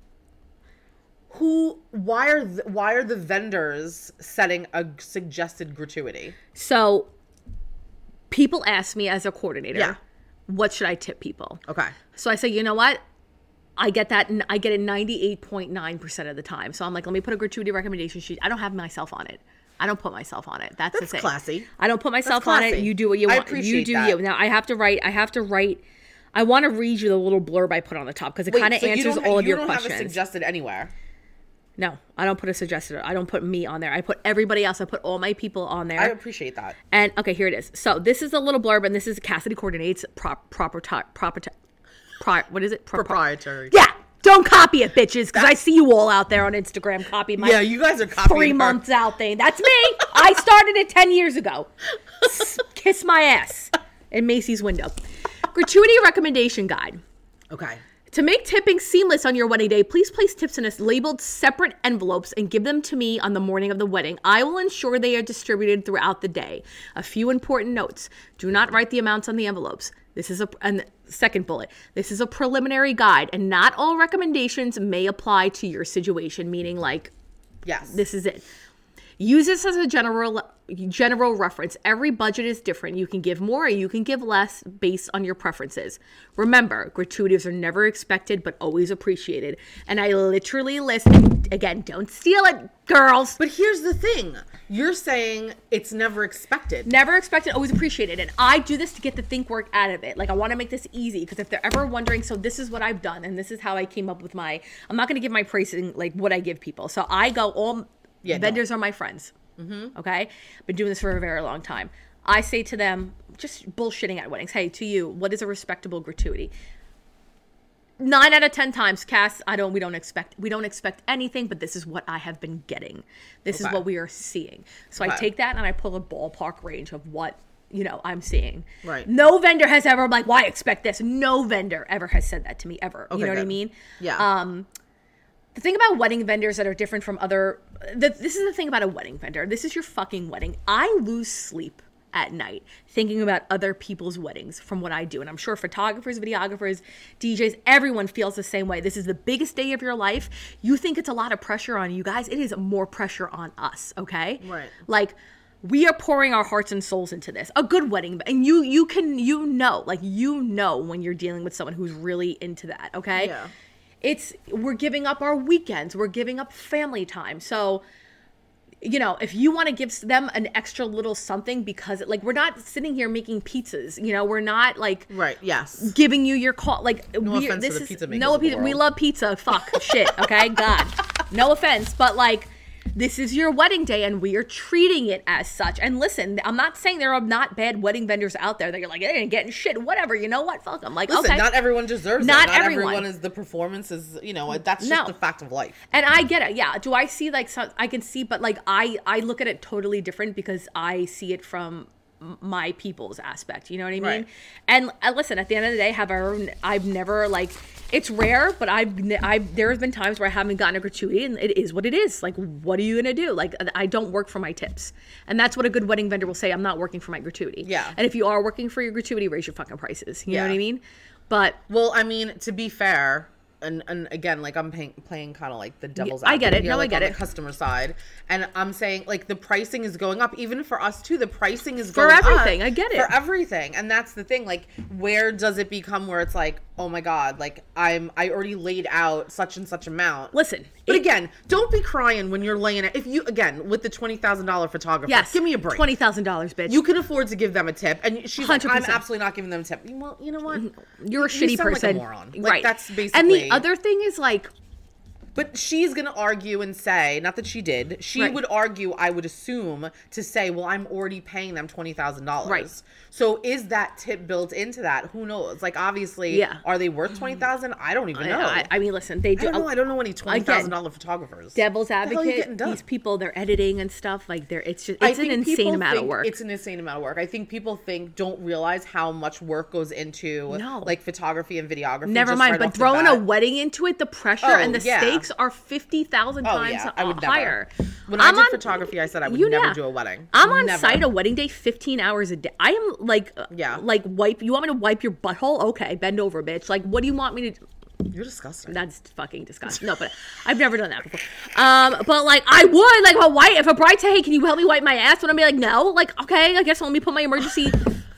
Who, why are, the, why are the vendors setting a suggested gratuity? So, people ask me as a coordinator, yeah. what should I tip people? Okay. So I say, you know what? I get that. I get it ninety-eight point nine percent of the time. So I'm like, let me put a gratuity recommendation sheet. I don't have myself on it. I don't put myself on it. That's, That's the thing. classy. I don't put myself on it. You do what you want. I appreciate you do that. you. Now I have to write. I have to write. I want to read you the little blurb I put on the top because it kind of so answers you all of you your don't questions. Have a suggested anywhere. No, I don't put a suggested. I don't put me on there. I put everybody else. I put all my people on there. I appreciate that. And okay, here it is. So this is a little blurb, and this is Cassidy coordinates prop, proper proper pri, what is it? Pro, Proprietary. Yeah, don't copy it, bitches, because I see you all out there on Instagram copy my. Yeah, you guys are copying three her. months out thing. That's me. I started it ten years ago. Kiss my ass in Macy's window. Gratuity recommendation guide. Okay. To make tipping seamless on your wedding day, please place tips in a labeled separate envelopes and give them to me on the morning of the wedding. I will ensure they are distributed throughout the day. A few important notes. Do not write the amounts on the envelopes. This is a and second bullet. This is a preliminary guide, and not all recommendations may apply to your situation, meaning like yes. This is it. Use this as a general general reference. Every budget is different. You can give more or you can give less based on your preferences. Remember, gratuities are never expected but always appreciated. And I literally list, again, don't steal it, girls. But here's the thing. You're saying it's never expected. Never expected, always appreciated. And I do this to get the think work out of it. Like, I want to make this easy because if they're ever wondering, so this is what I've done and this is how I came up with my, I'm not going to give my pricing, like what I give people. So I go, all yeah, vendors no. are my friends. Mm-hmm. Okay. Been doing this for a very long time. I say to them, just bullshitting at weddings. Hey, to you, what is a respectable gratuity? Nine out of ten times, Cass, I don't, we don't expect, we don't expect anything, but this is what I have been getting. This okay. is what we are seeing. So okay. I take that and I pull a ballpark range of what, you know, I'm seeing. Right. No vendor has ever like, why expect this? No vendor ever has said that to me ever. Okay, you know good. What I mean? Yeah. Um, The thing about wedding vendors that are different from other, the, this is the thing about a wedding vendor. This is your fucking wedding. I lose sleep at night thinking about other people's weddings from what I do. And I'm sure photographers, videographers, D Js, everyone feels the same way. This is the biggest day of your life. You think it's a lot of pressure on you guys. It is more pressure on us, okay? Right. Like, we are pouring our hearts and souls into this. A good wedding. And you you can, you know, like, you know when you're dealing with someone who's really into that, okay? Yeah. It's, we're giving up our weekends. We're giving up family time. So, you know, if you want to give them an extra little something because, like, we're not sitting here making pizzas. You know, we're not, like, right, yes, giving you your call. Like, no we, offense this to the is, pizza makers no of the pizza. world. We love pizza. Fuck, shit, okay? God. No offense. But, like, this is your wedding day and we are treating it as such. And listen, I'm not saying there are not bad wedding vendors out there that you're like, they ain't getting shit, whatever. You know what? Fuck them. Like, listen, okay. not everyone deserves not it. Not everyone. everyone is the performance is, you know, that's just no. the fact of life. And I get it. Yeah. Do I see like some, I can see, but like I, I look at it totally different because I see it from my people's aspect. You know what I mean? Right. And uh, listen, at the end of the day, have I, I've never like, it's rare, but I've, I've, there's been times where I haven't gotten a gratuity and it is what it is. Like, what are you going to do? Like, I don't work for my tips. And that's what a good wedding vendor will say. I'm not working for my gratuity. Yeah. And if you are working for your gratuity, raise your fucking prices. You yeah. know what I mean? But, well, I mean, to be fair, and, and again, like I'm paying, playing kind of like the devil's I get it. here, No, like I get on it. The customer side, and I'm saying like the pricing is going up, even for us too. The pricing is for going everything. up I get it for everything, and that's the thing. Like, where does it become where it's like, oh my god, like I'm I already laid out such and such amount. Listen, but it, again, don't be crying when you're laying it. If you again with the twenty thousand dollar photographer, yes, give me a break. Twenty thousand dollars, bitch. You can afford to give them a tip, and she's like, I'm one hundred percent. absolutely not giving them a tip. Well, you know what? You're a you shitty sound person, like a moron. Like, right? That's basically. And the other thing is like, But she's going to argue and say, not that she did, she right. would argue, I would assume, to say, well, I'm already paying them twenty thousand dollars. Right. So is that tip built into that? Who knows? Like, obviously, yeah. are they worth twenty thousand dollars? I don't even know. I, I mean, listen, they do. I don't know, I don't know any twenty thousand dollars again, photographers. Devil's advocate, the these people, they're editing and stuff. Like, they're, it's just, it's an insane amount of work. It's an insane amount of work. I think people think, don't realize how much work goes into, no. like, photography and videography. Never mind, right but throwing a wedding into it, the pressure oh, and the yeah. stakes are fifty thousand oh, times yeah. I would higher. Never. When I'm I did on, photography, I said I would never know. do a wedding. I'm on never. site a wedding day fifteen hours a day. I am like, yeah. like wipe. You want me to wipe your butthole? Okay, bend over, bitch. Like, what do you want me to? You're disgusting. That's fucking disgusting. No, but I've never done that before. Um, but like I would, like if a white, if a bride say, "Hey, can you help me wipe my ass?" Would I be like, "No"? Like, okay, I guess let me put my emergency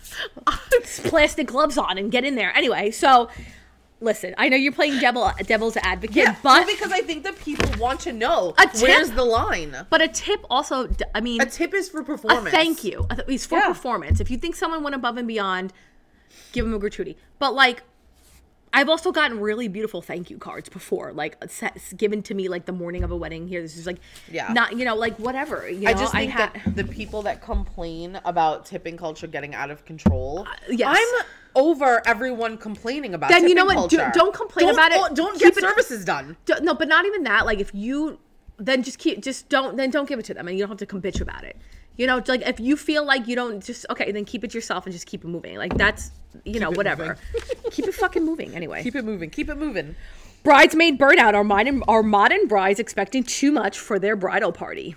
plastic gloves on and get in there. Anyway, so. Listen, I know you're playing devil, devil's advocate, yeah, but... Well, because I think that people want to know a tip, where's the line. But a tip also, I mean... A tip is for performance. A thank you. It's for yeah. performance. If you think someone went above and beyond, give them a gratuity. But, like, I've also gotten really beautiful thank you cards before, like, given to me, like, the morning of a wedding. Here, this is, like, yeah. not, you know, like, whatever. You know, I just think I ha- that the people that complain about tipping culture getting out of control, uh, yes. I'm... over everyone complaining about then tipping you know what culture. Do, don't complain don't, about it oh, don't keep get services done do, no but not even that. Like if you then just keep just don't then don't give it to them and you don't have to come bitch about it, you know. Like if you feel like you don't, just okay, then keep it yourself and just keep it moving. Like that's you keep know whatever keep it fucking moving anyway. Keep it moving keep it moving Bridesmaid burnout. Our modern, our modern brides expecting too much for their bridal party.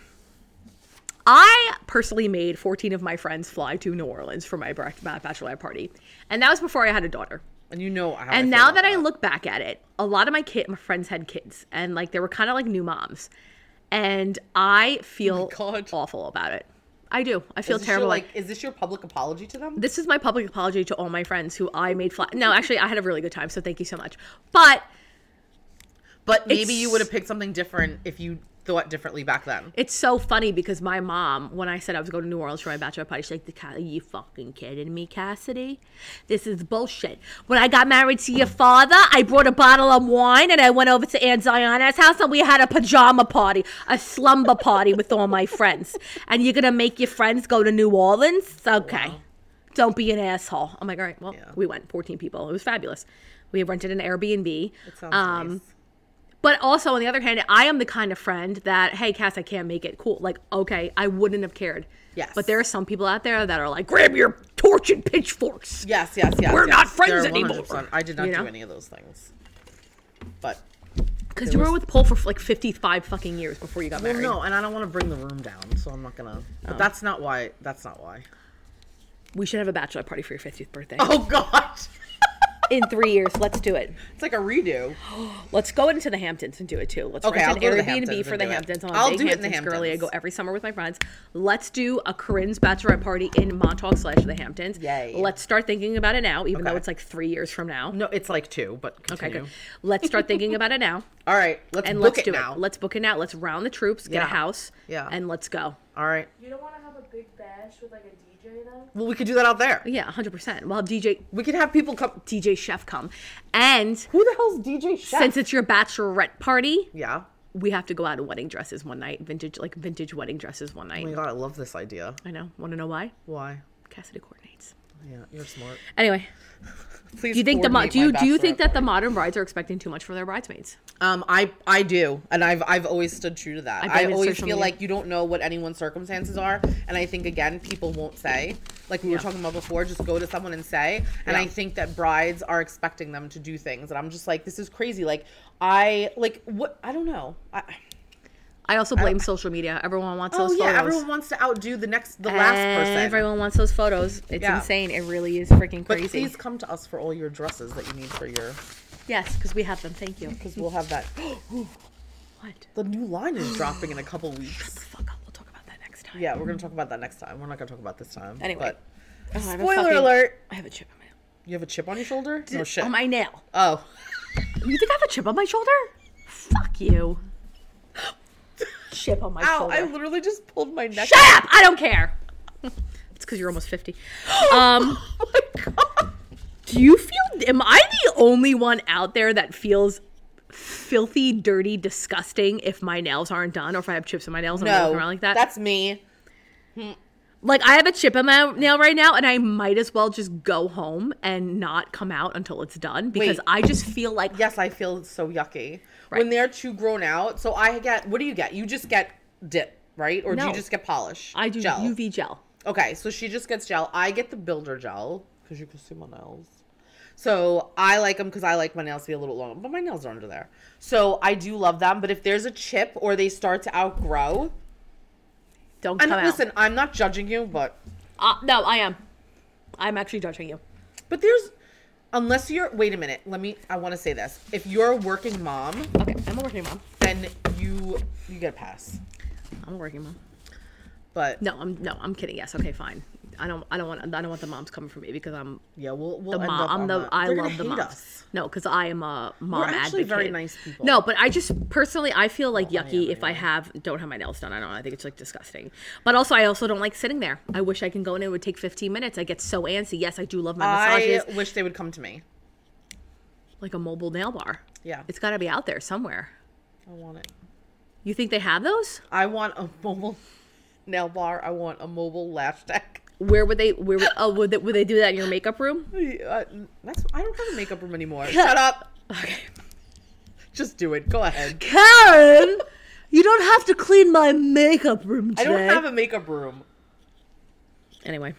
I personally made fourteen of my friends fly to New Orleans for my bachelorette party. And that was before I had a daughter. And you know how And now that, that I look back at it, a lot of my kid, my friends had kids. And like they were kind of like new moms. And I feel oh awful about it. I do. I feel terrible. Your, like, is this your public apology to them? This is my public apology to all my friends who I made fly. No, actually, I had a really good time. So thank you so much. But. But maybe you would have picked something different if you thought differently back then. It's so funny because my mom, when I said I was going to New Orleans for my bachelor party, she's like, "Are you fucking kidding me, Cassidy? This is bullshit. When I got married to your father, I brought a bottle of wine and I went over to Aunt Ziana's house and we had a pajama party, a slumber party with all my friends. And you're going to make your friends go to New Orleans? Okay. Wow. Don't be an asshole." I'm like, all right, well, yeah. we went, fourteen people. It was fabulous. We rented an Airbnb. It sounds um, nice. But also, on the other hand, I am the kind of friend that, hey, Cass, I can't make it. Cool. Like, okay, I wouldn't have cared. Yes. But there are some people out there that are like, grab your torch and pitchforks. Yes, yes, yes. We're yes. not friends anymore. I did not you know? do any of those things. But. Because you was... were with Paul for like fifty-five fucking years before you got well, married. No, and I don't want to bring the room down, so I'm not going to. But oh. that's not why. That's not why. We should have a bachelor party for your fiftieth birthday. Oh, God. In three years, let's do it. It's like a redo. Let's go into the Hamptons and do it too. Let's okay, rent an Airbnb for the Hamptons. I'm a I'll big do it Hamptons in the Hamptons. girly. I go every summer with my friends. Let's do a Corinne's bachelorette party in Montauk slash the Hamptons. Yay. Let's start thinking about it now, even okay. though it's like three years from now. No, it's like two, but continue. Okay, good. Let's start thinking about it now. All right, let's and book let's it do now. It. Let's book it now. Let's round the troops, get yeah. a house, yeah, and let's go. All right. You don't want to have a big bash with like a D J though? Well, we could do that out there. Yeah, one hundred percent. We'll have D J. We could have people come. D J Chef come. And. Who the hell's D J Chef? Since it's your bachelorette party. Yeah. We have to go out in wedding dresses one night. Vintage, like vintage wedding dresses one night. Oh my God, I love this idea. I know. Want to know why? Why? Cassidy coordinates. Yeah, you're smart. Anyway. Please do you think the mo- do you do you think that the modern brides are expecting too much for their bridesmaids? Um, I I do, and I've I've always stood true to that. I, I always feel media. like you don't know what anyone's circumstances are, and I think again people won't say. Like we yeah. were talking about before, just go to someone and say. And yeah. I think that brides are expecting them to do things, and I'm just like, this is crazy. Like I like what I don't know. I, I also blame I social media. Everyone wants oh, those yeah, photos. Everyone wants to outdo the next, the last person. Everyone wants those photos. It's yeah. insane. It really is freaking crazy. But please come to us for all your dresses that you need for your... Yes, because we have them. Thank you. Because we'll have that... What? The new line is dropping in a couple weeks. Shut the fuck up. We'll talk about that next time. Yeah, we're going to talk about that next time. We're not going to talk about this time. Anyway. But oh, spoiler fucking, alert. I have a chip on my nail. You have a chip on your shoulder? Did, no shit. On my nail. Oh. You think I have a chip on my shoulder? Fuck you. Chip on my Ow, shoulder. I literally just pulled my neck. Shut up! I don't care. It's because you're almost fifty. Um, oh my God. Do you feel... Am I the only one out there that feels filthy, dirty, disgusting if my nails aren't done or if I have chips in my nails and I'm No, walking around like that. that's me. Like, I have a chip in my nail right now, and I might as well just go home and not come out until it's done because Wait. I just feel like... Yes, I feel so yucky. Right. When they're too grown out, so I get, what do you get? You just get dip, right? Or do No. you just get polish? I do gel. U V gel. Okay, so she just gets gel. I get the builder gel because you can see my nails. So I like them because I like my nails to be a little longer, but my nails are under there. So I do love them, but if there's a chip or they start to outgrow... Don't And come out. listen, I'm not judging you, but... Uh, no, I am. I'm actually judging you. But there's... Unless you're... Wait a minute. Let me... I want to say this. If you're a working mom... Okay, I'm a working mom. Then you... You get a pass. I'm a working mom. But... No, I'm no, I'm kidding. Yes, okay, fine. I don't, I don't want, I don't want the moms coming for me because I'm Yeah, we'll... we'll the end mom. up I'm on the, that. I They're love gonna the hate moms. us. No, because I am a mom We're actually advocate. very nice people. No, but I just personally, I feel like Well, I yucky am if I anyway. have don't have my nails done. I don't know. I think it's like disgusting. But also, I also don't like sitting there. I wish I can go in. It would take fifteen minutes. I get so antsy. Yes, I do love my I massages. wish they would come to me. Like a mobile nail bar. Yeah. It's got to be out there somewhere. I want it. You think they have those? I want a mobile nail bar. I want a mobile lash tech. Where would they? Where would, oh, would they, would they do that in your makeup room? Uh, that's I don't have a makeup room anymore. Shut up. Okay. Just do it. Go ahead. Karen, you don't have to clean my makeup room I today. don't have a makeup room. Anyway,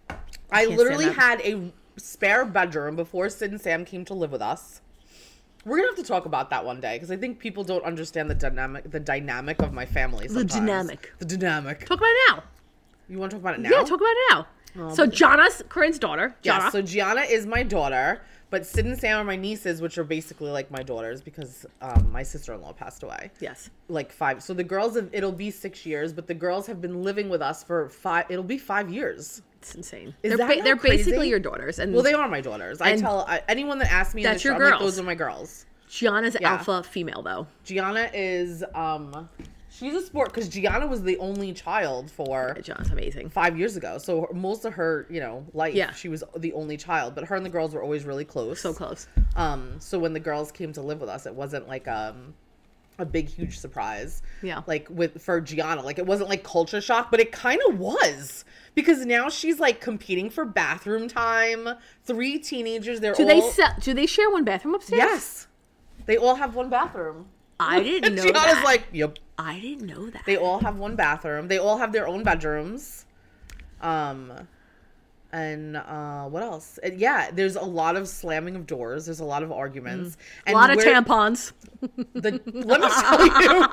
I Can't literally stand had a spare bedroom before Sid and Sam came to live with us. We're gonna have to talk about that one day because I think people don't understand the dynamic, the dynamic of my family. The Sometimes. dynamic. The dynamic. talk about it now. You want to talk about it now? Yeah, talk about it now. Oh, so but- Jana's Corinne's daughter. Yeah. Jana. So Gianna is my daughter, but Sid and Sam are my nieces, which are basically like my daughters because um, my sister-in-law passed away. yes. Like five. So the girls have. It'll be six years, but the girls have been living with us for five. It'll be five years. It's insane. Is they're that ba- not they're crazy? basically your daughters, and Well, they are my daughters. I And tell I, anyone that asks me, in the that's show, your I'm like, girls. those are my girls. Gianna's Yeah. alpha female though. Gianna is um, she's a sport because Gianna was the only child for Gianna's amazing. five years ago. So most of her, you know, life, Yeah. she was the only child. But her and the girls were always really close. So close. Um, so when the girls came to live with us, it wasn't like um a big huge surprise. Yeah. Like with for Gianna, like it wasn't like culture shock, but it kind of was because now she's like competing for bathroom time. Three teenagers, they're Do all they se- do they share one bathroom upstairs? yes, they all have one bathroom. I didn't And know Gianna's that. like, yep. I didn't know that. They all have one bathroom. They all have their own bedrooms. Um, and uh, what else? And yeah, there's a lot of slamming of doors. There's a lot of arguments. a And lot of we're- tampons. The, let me tell you.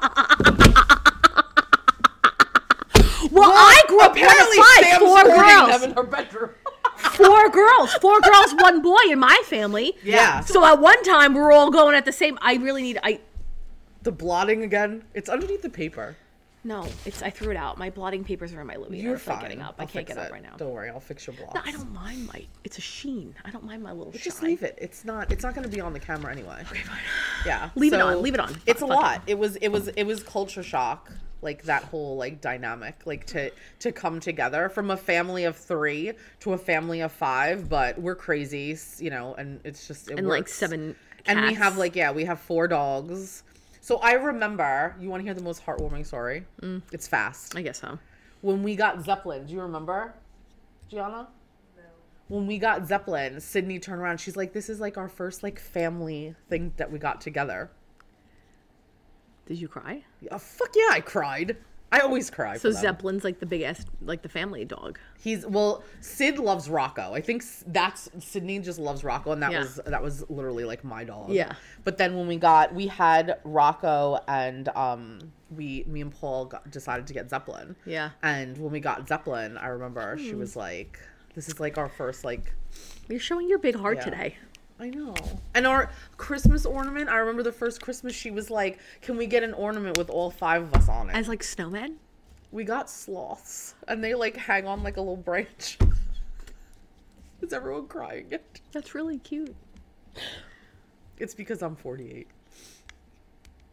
Well, I grew up Apparently, with five, Sam's four hoarding them girls. in her bedroom. Four girls. Four girls, one boy in my family. Yeah. So at one time we were all going at the same. I really need. I The blotting again. It's underneath the paper. no. It's. I threw it out. My blotting papers are in my living room. You're It's like fine. getting up. I'll I can't fix get up it. right now. Don't worry. I'll fix your blocks. No, I don't mind my. It's a sheen. I don't mind my little. Just shine. leave it. It's not. It's not going to be on the camera anyway. Okay, fine. Yeah. Leave it so on, leave it on. It's a Fuck it. lot. It was. It was. It was culture shock. Like that whole like dynamic, like to to come together from a family of three to a family of five. But we're crazy, you know, and it's just it And like works. seven. And we cats. have like yeah, we have four dogs. So I remember. You want to hear the most heartwarming story? Mm. It's fast. I guess so. When we got Zeppelin, do you remember, Gianna? No. When we got Zeppelin, Sydney turned around. She's like, "This is like our first like family thing that we got together." Did you cry? Oh, fuck yeah, I cried. I always cry. So for them. Zeppelin's like the biggest, like the family dog. He's well. Sid loves Rocco. I think s- that's Sydney just loves Rocco, and that Yeah. was that was literally like my dog. Yeah. But then when we got, we had Rocco, and um, we, me and Paul got, decided to get Zeppelin. Yeah. And when we got Zeppelin, I remember she was like, "This is like our first like." You're showing your big heart Yeah. today. I know. And our Christmas ornament, I remember the first Christmas she was like, "Can we get an ornament with all five of us on it?" As like snowmen. We got sloths, and they like hang on like a little branch. Is everyone crying it? That's really cute. It's because I'm forty-eight.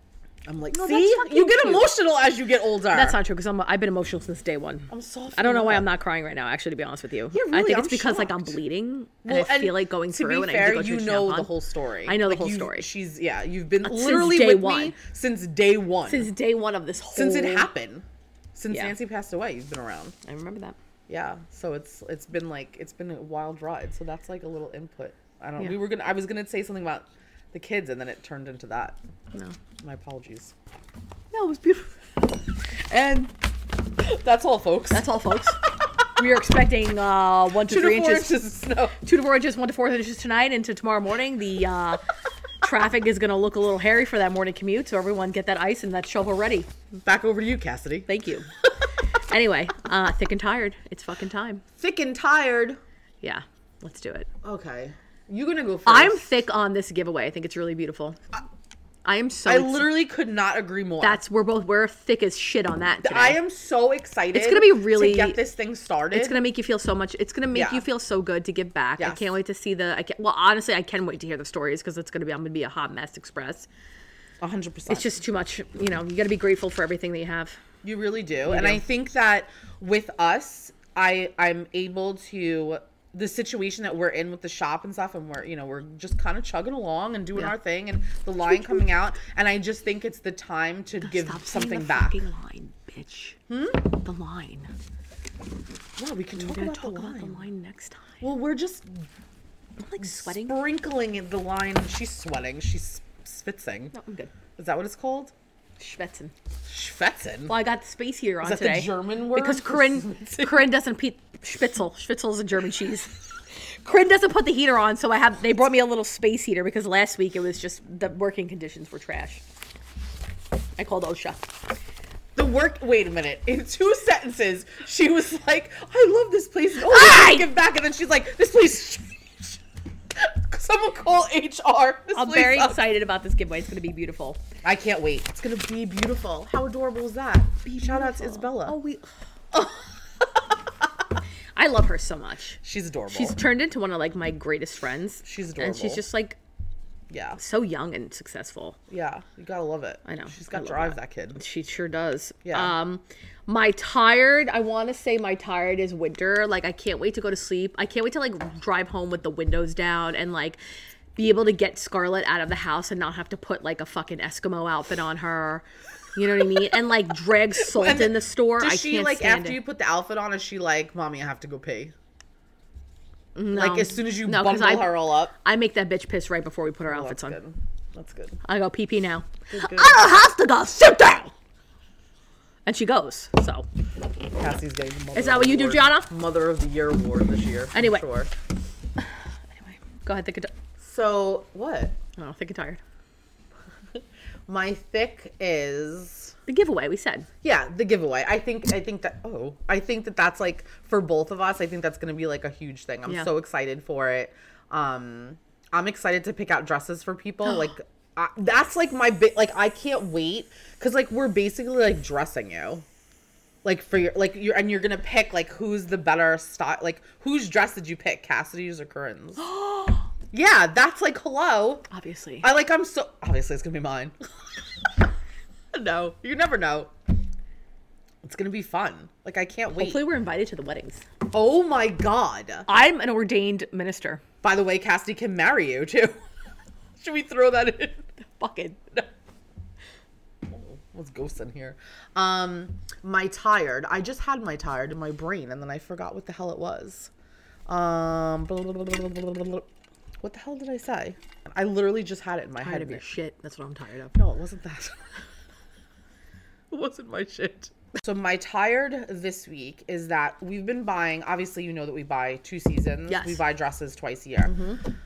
I'm like, No, see, that's fucking you get cute. emotional as you get older. That's not true because I'm I've been emotional since day one. I'm so. I don't know why I'm not crying right now. Actually, to be honest with you, Yeah, I really, think it's I'm because like I'm shocked. bleeding Well, and I feel like going to through. be and fair, I need to go you to a know tampon. the whole story. I know the Like, whole you- story. She's yeah, you've been Since literally day with one. me since day one. Since day one of this whole. Since it happened. Since Yeah. Nancy passed away, you've been around. I remember that. Yeah, so it's it's been like it's been a wild ride. So that's like a little input. I don't. Yeah. We were gonna. I was gonna say something about the kids, and then it turned into that. No, My apologies. no, it was beautiful. And That's all, folks. that's all, folks. We are expecting uh, one to Two to three four inches, inches of snow. two to four inches, one to four inches tonight, into tomorrow morning. The uh, traffic is going to look a little hairy for that morning commute, so everyone get that ice and that shovel ready. Back over to you, Cassidy. Thank you. Anyway, uh, thick and tired. It's fucking time. Thick and tired. Yeah, let's do it. Okay, you gonna go first? I'm thick on this giveaway. I think it's really beautiful. I am so. I ex- literally could not agree more. That's we're both we're thick as shit on that today. I am so excited. It's gonna be really- to get this thing started. It's gonna make you feel so much. It's gonna make Yeah. you feel so good to give back. I Yes. can't wait to see the. I can't, well, honestly, I can wait to hear the stories because it's gonna be. I'm gonna be a hot mess express. A hundred percent. It's just too much. You know, you got to be grateful for everything that you have. You really do. And do. I think that with us, I I'm able to the situation that we're in with the shop and stuff, and we're you know we're just kind of chugging along and doing Yeah. our thing, and the line coming out, and I just think it's the time to give Stop saying something the back. fucking line, bitch. Hmm? The line. Yeah, we can We're talk gonna about talk the about line. the line next time. Well, we're just I'm like sweating. sprinkling in the line. She's sweating. She's spitzing. No, I'm good. Is that what it's called? Schwetzen. Schwetzen. Well, I got the space heater on Is that today. the German word? Because for Corinne, schwitzen? Corinne doesn't pe- Spitzel. Spitzel is a German cheese. Corinne doesn't put the heater on, so I have. They brought me a little space heater because last week it was just the working conditions were trash. I called OSHA. The work. Wait a minute. In two sentences, she was like, "I love this place. Oh, Aye! I give back," and then she's like, "This place." Someone call H R. This I'm place very sucks. excited about this giveaway. It's going to be beautiful. I can't wait. It's gonna be beautiful. How adorable is that? Shout out to Isabella. Oh, we. I love her so much. She's adorable. She's turned into one of like my greatest friends. She's And she's adorable. just like yeah, so young and successful. yeah. You gotta love it. I know. She's I got love drive. that. That kid. She sure does. Yeah. Um, my tired. I want to say my tired is winter. Like I can't wait to go to sleep. I can't wait to like drive home with the windows down and like be able to get Scarlett out of the house and not have to put like a fucking Eskimo outfit on her. You know what I mean? And like drag salt And in the store. Does I she can't like stand after it. you put the outfit on? Is she like, "Mommy, I have to go pee"? No. Like as soon as you No, 'cause bundle I- her all up. I make that bitch piss right before we put her Oh, outfits that's on. good. That's good. I go pee pee now. good. I don't have to go. Sit down. And she goes. So Cassie's getting the Mother Is that of what the you do, Award- Gianna? Mother of the Year award this year. I'm Anyway. sure. anyway, go ahead. Think of. So what? Oh, think of tired. My thick is The giveaway we said. yeah the giveaway. I think I think that oh I think that that's like for both of us. I think that's gonna be like a huge thing. I'm Yeah. so excited for it. Um, I'm excited to pick out dresses for people. like I, that's like my bit. Like I can't wait because like we're basically like dressing you. Like for your like you're and you're gonna pick like who's the better style. Like whose dress did you pick, Cassidy's or Corinne's? Yeah, that's like hello. Obviously. I like I'm so obviously it's gonna be mine. No, you never know. It's gonna be fun. Like I can't wait. Hopefully we're invited to the weddings. Oh my god. I'm an ordained minister. By the way, Cassidy can marry you too. Should we throw that in? Fucking. What's ghosts in here? Um, my tired. I just had my tired in my brain and then I forgot what the hell it was. Um, blah, blah, blah, blah, blah, blah, blah. What the hell did I say? I literally just had it in my Tired head. of your shit. That's what I'm tired of. No, it wasn't that. It wasn't my shit. So my tired this week is that we've been buying, obviously you know that we buy two seasons. Yes. We buy dresses twice a year.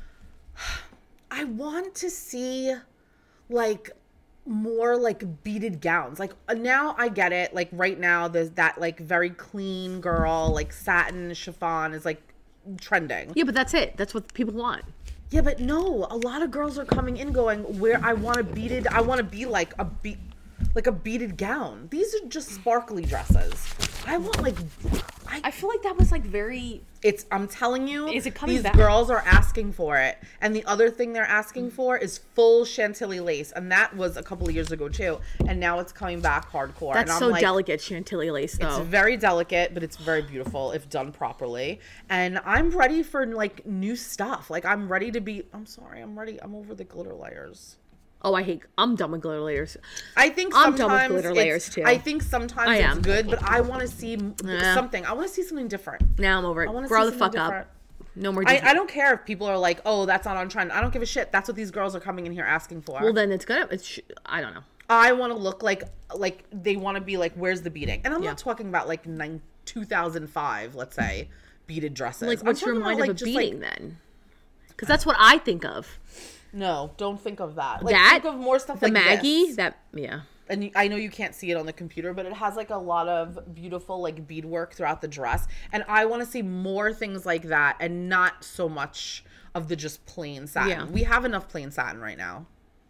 I want to see like more like beaded gowns. Like now I get it. Like right now there's that like very clean girl, like satin chiffon is like trending. Yeah, but that's it. That's what people want. Yeah, but no, a lot of girls are coming in going, where I want to beaded, I want to be like a beat. like a beaded gown. These are just sparkly dresses. I want like I, I feel like that was like very it's I'm telling you, is it coming these back? girls are asking for it. And the other thing they're asking for is full Chantilly lace. And that was a couple of years ago too. And now it's coming back hardcore. That's and I'm so like, delicate, Chantilly lace though. It's very delicate, but it's very beautiful if done properly. And I'm ready for like new stuff. Like I'm ready to be I'm sorry, I'm ready. I'm over the glitter layers. Oh, I hate. I'm done with glitter layers. I think I'm sometimes done with glitter layers too. I think sometimes I it's am. good, but I want to see Yeah. something. I want to see something different. Now I'm over it. I want to Grow see the fuck something up. different. No more. I, Disney. I don't care if people are like, oh, that's not on trend. I don't give a shit. That's what these girls are coming in here asking for. Well, then it's gonna. It's. I don't know. I want to look like like they want to be like, where's the beading? And I'm Yeah. not talking about like nine, two thousand five, let's say, beaded dresses. Like, I'm what's your talking mind about, of a like, just, beading like, then? Because that's what I think of. No, don't think of that. Like, That think of more stuff the like Maggie. this. That yeah. And you, I know you can't see it on the computer, but it has like a lot of beautiful like beadwork throughout the dress. And I want to see more things like that and not so much of the just plain satin. Yeah. We have enough plain satin right now.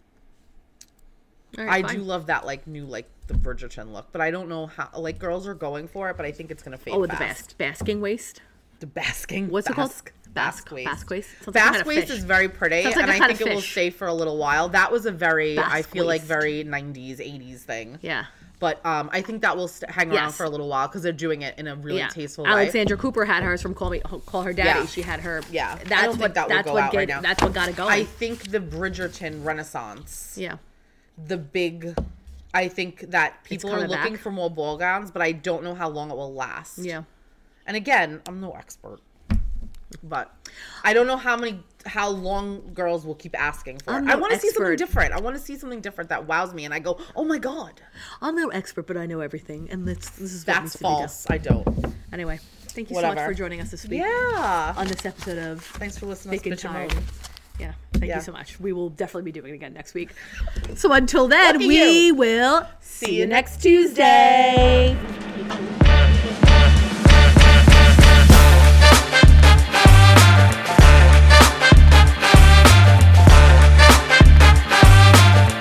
All right, I fine. do love that like new like the Bridgerton look, but I don't know how like girls are going for it, but I think it's gonna fade Oh, with the fast. bas- basking waist. The basking. What's it called? Basque, Basque- Basque waist. Basque waist? Sounds like a Basque kind of waist fish. is very pretty, Sounds like and a I kind think of it will fish. stay for a little while. That was a very, I Basque feel like waist. very nineties, eighties thing. Yeah. But um, I think that will st- hang around Yes. for a little while because they're doing it in a really Yeah. tasteful way. Alexandra Cooper had hers from Call Me Call Her Daddy. Yeah. She had her. Yeah. I That's don't what. think that will that's go what out get, right now. That's what got it going. I think the Bridgerton Renaissance, yeah. the big, I think that people are coming looking back. for more ball gowns, but I don't know how long it will last. Yeah. And again, I'm no expert, but I don't know how many, how long girls will keep asking for I'm it. I no want to see something expert. different. I want to see something different that wows me, and I go, oh my god, I'm no expert, but I know everything, and this this is what needs that's to be done. false. I don't. Anyway, thank you so much Whatever. for joining us this week Yeah. on this episode of Thanks for listening Thick to and Bitch and Time. Moan. Yeah, thank Yeah. you so much. We will definitely be doing it again next week. So until then, Lucky we you. will See see you you next Tuesday.